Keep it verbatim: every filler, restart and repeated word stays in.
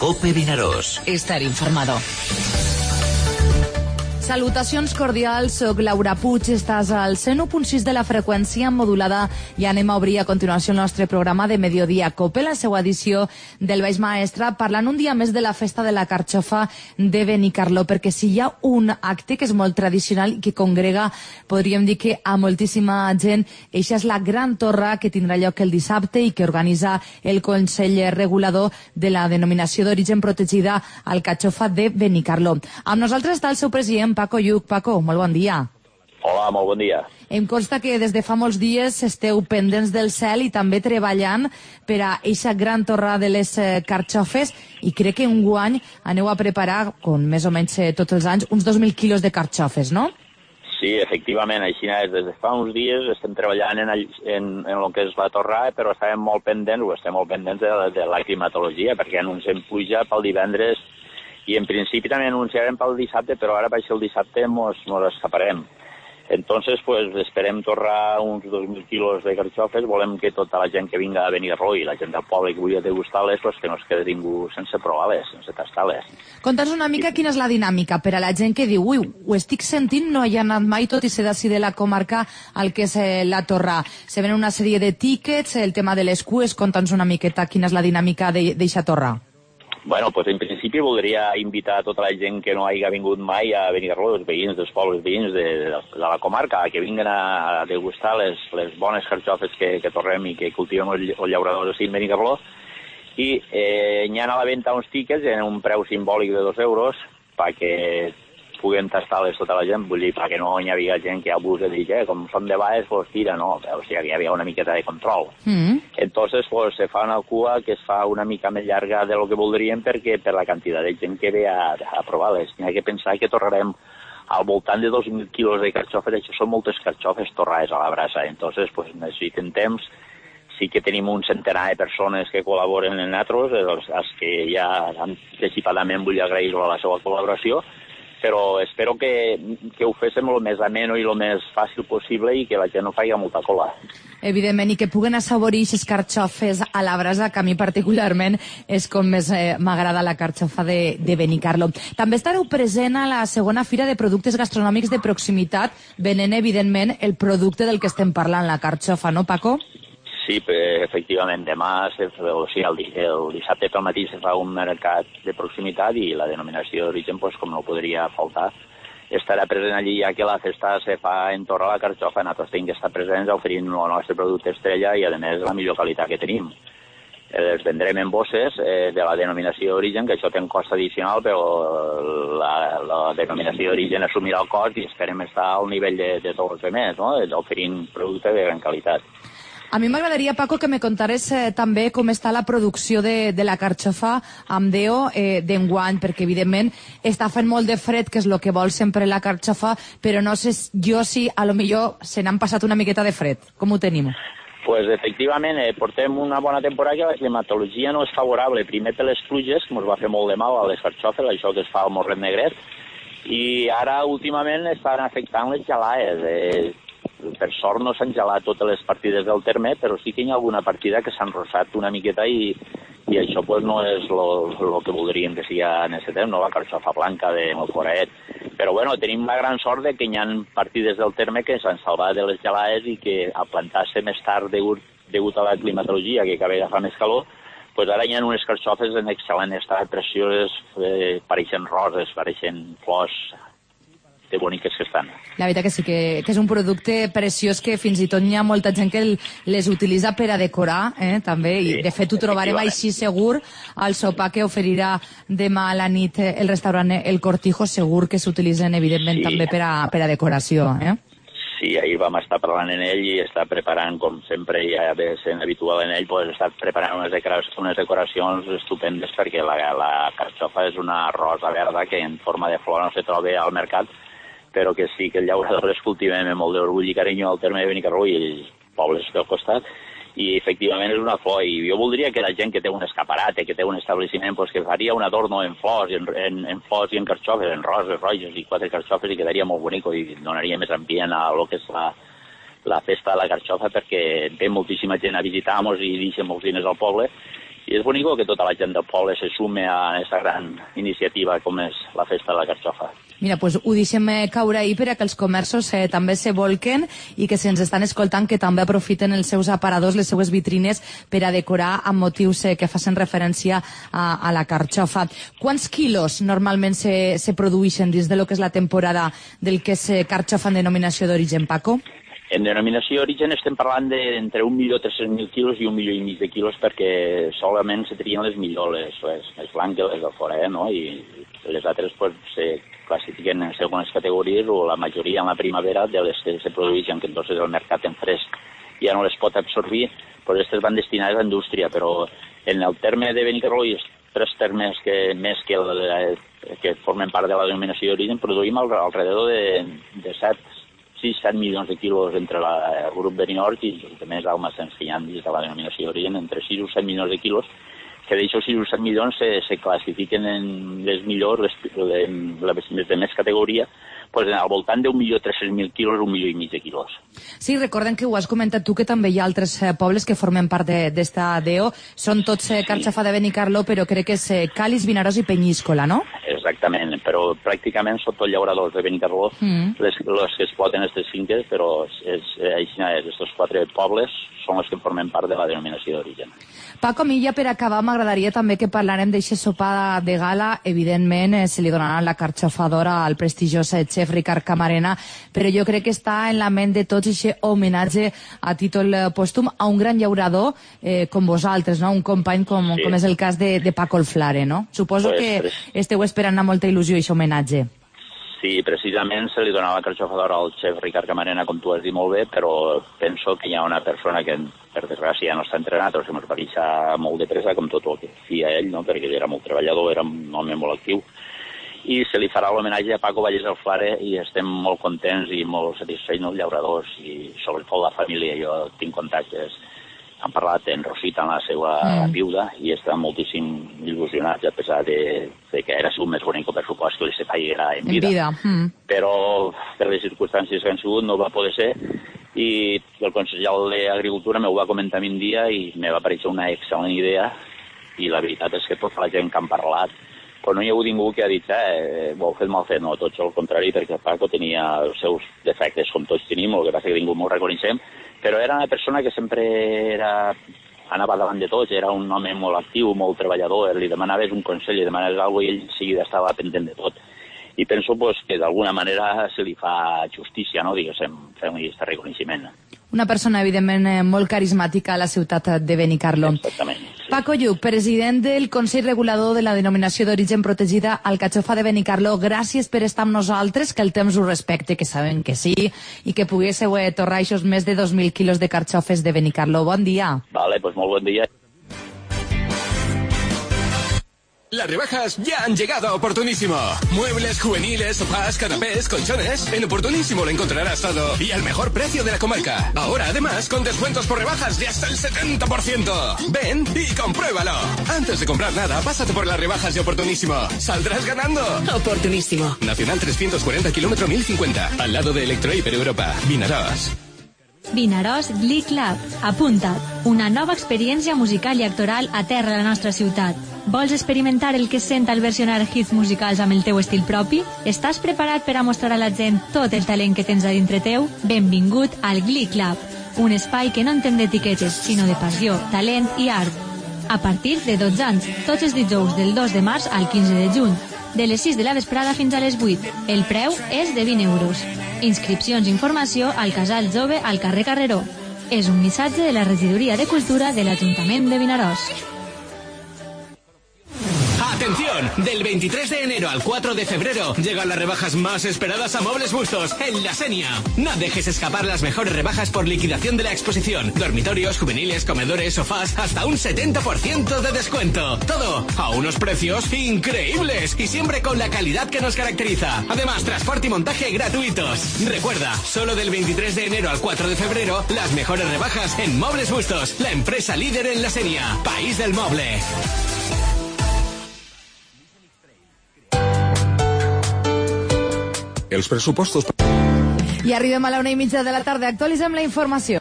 COPE Vinaròs. Estar informado. Salutacions cordials, soc Laura Puig, estàs al cent u punt sis de la freqüència modulada i anem a obrir a continuació el nostre programa de Mediodía COPE, la seva edició del Baix Maestre, parlant un dia més de la festa de la carxofa de Benicarló, perquè si hi ha un acte que és molt tradicional i que congrega, podríem dir que a moltíssima gent, eixa és la gran torra que tindrà lloc el dissabte i que organitza el Consell Regulador de la denominació d'origen protegida Alcatxofa de Benicarló. Amb nosaltres està el seu president, Paco Lluch. Paco, molt bon dia. Hola, molt bon dia. Em consta que des de fa molts dies esteu pendents del cel i també treballant per a eixa gran torra de les carxofes i crec que enguany aneu a preparar, com més o menys tots els anys, uns dos mil quilos de carxofes, no? Sí, efectivament, així és. Des de fa uns dies estem treballant en, en, en el que és la torra, però estàvem molt pendents, o estem molt pendents de, de la climatologia, perquè anunciem pluja pel divendres i en principi també anunciarem pel dissabte, però ara per ser el dissabte mos, mos escaparem. Entonces, pues, esperem torrar uns dos mil quilos de carxofes, volem que tota la gent que vinga a Benicarló i la gent del poble que vulgui degustar-les, pues, que no es quedi ningú sense provar-les, sense tastar-les. Conta'ns una mica quina és la dinàmica per a la gent que diu, ui, ho estic sentint, no hi ha anat mai, tot i ser d'ací de la comarca al que és eh, la torra. Se ven una sèrie de tíquets, el tema de les cues, conta'ns una miqueta quina és la dinàmica d'eixa torra. Bueno, pues en principi voldria invitar a tota la gent que no hagi vingut mai a Benicarló, els veïns dels pobles veïns de, de, de la comarca, que vinguen a, a degustar les, les bones carxofes que, que torrem i que cultivem els, els llauradors així en Benicarló. I eh, hi ha a la venda uns tíquets en un preu simbòlic de dos euros perquè puguen tastar-les tota la gent, vull dir, perquè no hi havia gent que abusa de dir, eh, com són de baix, pues tira, no, o sigui, hi havia una miqueta de control. Mm. Entonces, pues, se fa una cua que es fa una mica més llarga de lo que voldríem perquè per la quantitat de gent que ve a, a provar-les. N'hi ha que pensar que torrarem al voltant de dos mil quilos de carxofes, això són moltes carxofes torrades a la brasa, entonces, pues, necessiten temps. Sí que tenim un centenar de persones que col·laboren en nosaltres, els, els que ja anticipadament vull agrair la seva col·laboració, però espero que, que ho féssim el més ameno i el més fàcil possible i que la gent no faci molta cola. Evidentment, i que puguen assaborir aquestes carxofes a la brasa, que a mi particularment és com més eh, m'agrada la carxofa de, de Benicarló. També estareu present a la segona fira de productes gastronòmics de proximitat, venent, evidentment, el producte del que estem parlant, la carxofa, no, Paco? Sí, efectivament, demà, o sigui, el, el dissabte pel matí se fa un mercat de proximitat i la denominació d'origen, pues, com no podria faltar, estarà present allí, ja que la festa se fa en torn a la carxofa. Nosaltres tenim que estar presents oferint el nostre producte estrella i, a més, la millor qualitat que tenim. Els vendrem en bosses eh, de la denominació d'origen, que això té un cost addicional, però la, la denominació d'origen assumirà el cost i esperem estar al nivell de, de tots els altres, no? Oferint producte de gran qualitat. A mi m'agradaria, Paco, que me contares eh, també com està la producció de, de la carxofa amb Deo eh, d'enguany, perquè evidentment està fent molt de fred, que és el que vol sempre la carxofa, però no sé jo si a lo millor se n'han passat una miqueta de fred. Com ho tenim? Pues efectivament, eh, portem una bona temporada que la climatologia no és favorable. Primer per les pluges, que ens va fer molt de mal a les carxofes, això que es fa al morret negret, i ara últimament estan afectant les gelades. Eh, per sort no s'han gelat totes les partides del terme, però sí que hi ha alguna partida que s'han rosat una miqueta i, i això pues, no és el que voldríem que sigui en aquest temps, no la carxofa blanca de Malforet. Però bueno, tenim la gran sort de que hi ha partides del terme que s'han salvat de les gelades i que a plantar-se més tard degut, degut a la climatologia, que cada vegada fa més calor, pues ara hi ha unes carxofes en excel·lent estat, precioses, eh, pareixen roses, pareixen flors, de boniques que estan. La veritat que sí, que, que és un producte preciós que fins i tot hi ha molta gent que el, les utilitza per a decorar, eh, també, i sí, de fet ho trobarem així segur al sopar que oferirà demà a la nit el restaurant El Cortijo, segur que s'utilitzen evidentment sí. també per a, per a decoració, eh? Sí, ahir vam estar parlant en ell i està preparant, com sempre ja ve sent habitual en ell, pues, està preparant unes, decoracions, unes decoracions estupendes perquè la, la carxofa és una rosa verda que en forma de flor no se troba al mercat, però que sí que el llaurador les cultivem amb molt d'orgull i carinyo al terme de Benicarló i els pobles del costat, i efectivament és una flor, i jo voldria que la gent que té un escaparate, que té un establiment, pues, que faria un adorno en flors, en, en, en flors i en carxofes, en roses, roges i quatre carxofes, i quedaria molt bonic i donaria més ambient a lo que és la, la festa de la carxofa, perquè ve moltíssima gent a visitar-nos i deixa molts diners al poble, I és bonic que tota la gent del poble se sume a aquesta gran iniciativa com és la Festa de la Carxofa. Mira, doncs ho deixem caure ahir per a que els comerços eh, també se volquen i que si ens estan escoltant que també aprofiten els seus aparadors, les seues vitrines per a decorar amb motius eh, que facin referència a, a la carxofa. Quants quilos normalment se, se produeixen dins de lo que és la temporada del que és eh, carxofa en denominació d'origen, Paco? En denominació d'origen estem parlant d'entre un milió tres-cents mil quilos i un milió i mig de quilos perquè solament se trien les millors, les, les, les blanques, les de fora, eh, no? I les altres pues, se classifiquen en segones categories o la majoria en la primavera de les que se produeixen, que entonces el mercat en fresc ja no les pot absorbir, pues aquestes van destinades a indústria, però en el terme de Benicarló i els tres termes que més que, el, que formen part de la denominació d'origen produïm al, alrededor de, de set sis set milions de quilos entre la, el grup Benidorm i els altres almacens que hi ha dins de la denominació d'origen, entre sis o set milions de quilos, que d'aixòs sis o set milions se, se classifiquen en les millors, les, les, les de més categoria, pues, al voltant d'un milió tres-cents mil quilos, un milió i mig de quilos. Sí, recorden que ho has comentat tu, que també hi ha altres eh, pobles que formen part d'esta D O. Són tots eh, carxofa de Benicarló, però crec que és eh, Càlig, Vinaròs i Penyíscola, no? Exactament, però pràcticament són tots llauradors de Benicarló, mm. les, les que exploten aquestes finques, però és, és, aquests quatre pobles són els que formen part de la denominació d'origen. Paco, a mi ja per acabar m'agradaria també que parlarem d'aquesta sopa de gala. Evidentment eh, se li donarà la carxofa d'or al prestigiós xef Ricard Camarena, però jo crec que està en la ment de tots aquest homenatge a títol pòstum a un gran llaurador eh, com vosaltres, no? Un company com, sí. com és el cas de, de Paco Olflare, no? Suposo pues, que pues... esteu esperant amb molta il·lusió aquest homenatge. Sí, precisament se li donava la carxofa d'or al xef Ricard Camarena, com tu has dit molt bé, però penso que hi ha una persona que, per desgràcia, ja no està entrenat, o que ens va deixar molt de pressa, com tot el que feia ell, no? Perquè ell era molt treballador, era un home molt actiu, i se li farà l'homenatge a Paco Vallès Olflare i estem molt contents i molt satisfets els llauradors i sobretot la família. Jo tinc contactes, han parlat en Rosita, en la seva mm. viuda, i està moltíssim il·lusionat, a pesar de, de que era sigut més bonic, per supost que li se fallera en vida. En vida. Mm. Però per les circumstàncies que han sigut no va poder ser, i el consellal d'Agricultura m'ho va comentar un dia i me va parèixer una excel·lent idea, i la veritat és que tota la gent que han parlat, però no hi ha hagut ningú que ha dit, eh, ho heu fet mal fet, no, tots al contrari, perquè Paco tenia els seus defectes, com tots tenim, el que passa que ningú m'ho reconeixem, però era una persona que sempre era, anava davant de tots, era un home molt actiu, molt treballador, li demanaves un consell, li demanaves alguna cosa i ell en seguida estava pendent de tot. I penso pues, que d'alguna manera se li fa justícia, no? Diguéssim, fem-li aquest reconeixement. Una persona, evidentment, molt carismàtica a la ciutat de Benicarló. Exactament. Sí. Paco Lluc, president del Consell Regulador de la Denominació d'Origen Protegida Alcachofa de Benicarló, gràcies per estar amb nosaltres, que el temps ho respecte, que sabem que sí, i que poguéssiu eh, torrar aquests més de dos mil quilos de carxofes de Benicarló. Bon dia. Vale, pues molt bon dia. Las rebajas ya han llegado a Oportunísimo. Muebles juveniles, sofás, canapés, colchones. En Oportunísimo lo encontrarás todo y al mejor precio de la comarca. Ahora, además, con descuentos por rebajas de hasta el setenta por ciento. Ven y compruébalo. Antes de comprar nada, pásate por las rebajas de Oportunísimo. Saldrás ganando. Oportunísimo. Nacional trescientos cuarenta, kilómetro mil cincuenta. Al lado de Electrohiper Europa. Vinaròs. Vinaròs Glee Club. Apunta't. Una nova experiència musical i actoral aterra a la nostra ciutat. Vols experimentar el que sent al versionar hits musicals amb el teu estil propi? Estàs preparat per a mostrar a la gent tot el talent que tens a dintre teu? Benvingut al Glee Club, un espai que no entén d'etiquetes, sinó de passió, talent i art. A partir de dotze anys, tots els dijous del dos de març al quinze de juny, de les sis de la vesprada fins a les vuit. El preu és de vint euros. Inscripcions i informació al Casal Jove al carrer Carreró. És un missatge de la Regidoria de Cultura de l'Ajuntament de Vinaròs. ¡Atención! Del veintitrés de enero al cuatro de febrero llegan las rebajas más esperadas a Mobles Bustos en La Senia. No dejes escapar las mejores rebajas por liquidación de la exposición. Dormitorios, juveniles, comedores, sofás, hasta un setenta por ciento de descuento. Todo a unos precios increíbles y siempre con la calidad que nos caracteriza. Además, transporte y montaje gratuitos. Recuerda, solo del veintitrés de enero al cuatro de febrero, las mejores rebajas en Mobles Bustos, la empresa líder en La Senia, País del Moble. Els pressupostos... I arribem a la una i mitja de la tarda. Actualitzem la informació.